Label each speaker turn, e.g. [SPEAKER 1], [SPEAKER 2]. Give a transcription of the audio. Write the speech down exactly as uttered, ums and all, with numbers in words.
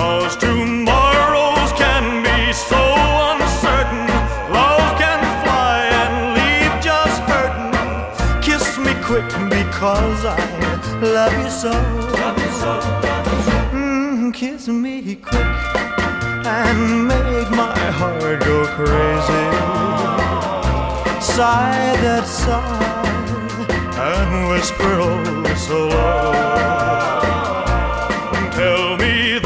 [SPEAKER 1] 'cause tomorrows can be so uncertain. Love can fly and leave just hurting. Kiss me quick because I love you so. Love you so, love you so. Mm, kiss me quick and make my heart go crazy. Sigh that sigh and whisper oh so low.